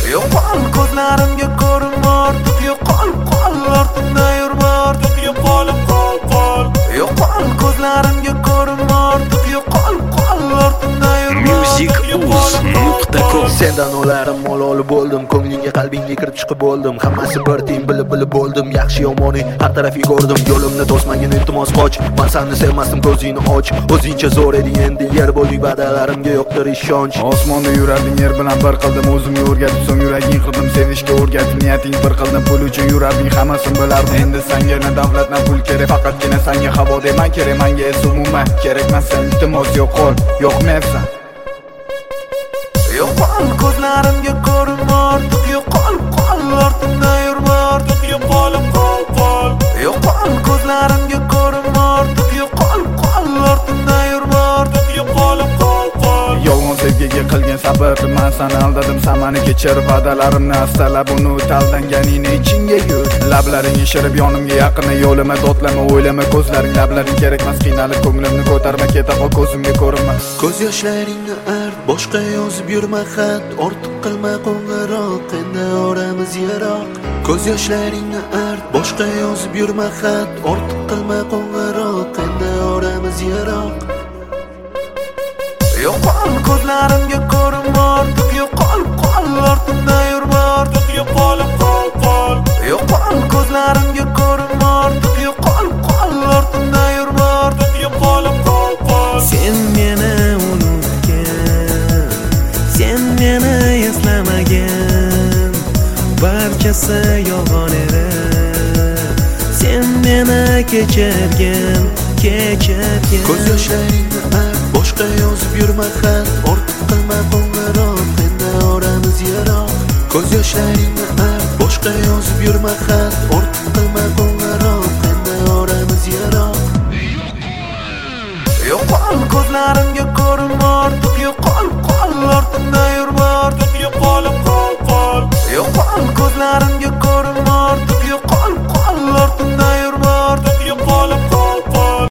Yo'qol ko'zlarimga ko'rinma ortiq, yo'qol ortimda yurma ortiq, yo'qol ko'zlarimga ko'rinma ortiq, yo'qol ortimda yurma Music.com. Sendan olarim malol bo'ldim, ko'nglingga qalbingga kirib chiqib bo'ldim. Hammasi bir teng bilib bo'ldim, yaxshi yomoni har tarafga ko'rdim. Yo'limni to'smagin iltimos qoch, men seni sevmasdim, ko'zingni och. O'zingcha zo'r eding, endi yer bo'lding, va'dalarimga yo'qdir ishonch. Osmonda yurarding, yer bilan bir qildim, o'zimga o'rgatib, so'ng yuraging qildim, sevishga o'rgatib, niyating bir qildim, pul uchun yurarding, hammasini bilardim. Endi senga na davlat na pul kerak, faqatgina senga havo deman kerak, menga esa umuman kerakmas sen, iltimos yo'qol, yo'qmaysan. Yo'qol ko'zlarimga ko'rinma ortiq, yo'qol ortimda yurma ortiq, yo'qol ko'zlarimga ko'rinma ortiq, yo'qol ortimda yurma ortiq, yo'qol Yolg'on sevgiga qilgan sabr, men seni aldadim, samani kechir, va'dalarimni astalab unut, aldanganingni ichingga yur. Lablaring yashirib yonimga yaqinni, yo'lima dodlama, o'ylama, ko'zlaring lablaring kerakmas, qiynalib ko'nglimni ko'tarma, keta qol ko'zimga ko'rinma. Ko'z yoshlaringni art, boshqa yozib yurma xat, ortiq qilma qo'ng'iroq, endi oramiz yiroq. Ko'z yoshlaringni art, boshqa yozib yurma xat, ortiq qilma qo'ng'iroq, endi oramiz yiroq. Yo'qol ko'zlarimga ko'rinma ortiq, yo'qol ortimda yurma ortiq, yo'qol ko'zlarimga ko'rinma ortiq, yo'qol ortimda yurma ortiq, yo'qol Sen meni unutgan, sen meni eslamagan, barchasi yolg'on edi. Sen meni kechirgin. Ko'z yoshlaringni art, boshqa yozib yurma xat, ortiq qilma qo'ng'iroq, endi oramiz yiroq. Ko'z yoshlaringni art, boshqa yozib yurma xat, ortiq qilma qo'ng'iroq, endi oramiz yiroq. Yo'qol ko'zlarimga